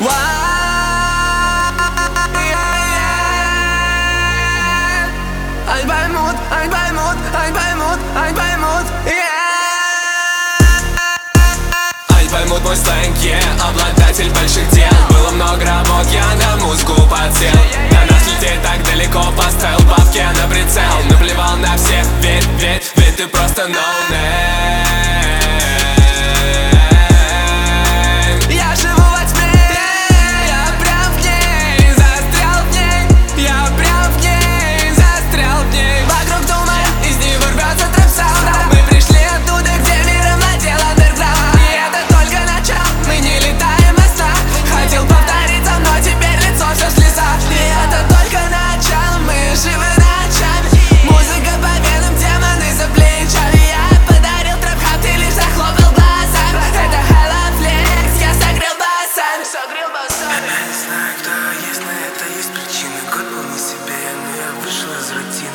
Ein Ballmut, ein Ballmut, ein Ballmut, ein Ballmut, Ein Баймут мой сленг, обладатель больших дел. Было много работ, я на музыку подсел. До нас лететь так далеко, поставил бабки на прицел. Наплевал на всех, ведь ты просто no name. Я живу во тьме, я прям в ней, застрял в ней. Я прям в ней, застрял в ней. Вокруг туман, из него рвется трэп-саунд. Мы пришли оттуда, где миром владел андерграунд. И это только начало, мы не летаем на снах. Хотел повториться, но теперь лицо все в слезах. И это только начало, мы живы ночами. Музыка по венам, демоны за плечами. Я подарил трэп-хат, ты лишь захлопал глазами. Это Hello Flex, я согрел басами. Не знаю, кто есть, но это есть причины. Год был не себе, но я вышел из рутины,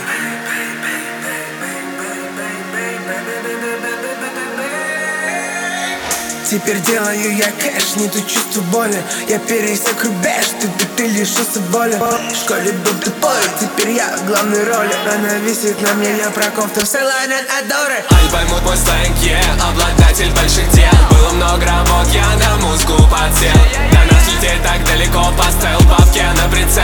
Теперь делаю я кэш, нету чувства боли. Я пересек рубеж, ты лишился боли. В школе был тупой, теперь я в главной роли. Она висит на мне, я прокоптом селайнет адоры. Ein Баймут мой сленг, обладатель больших дел. Было много работ, я на музыку подсел. До нас лететь так далеко, поставил бабки на прицел.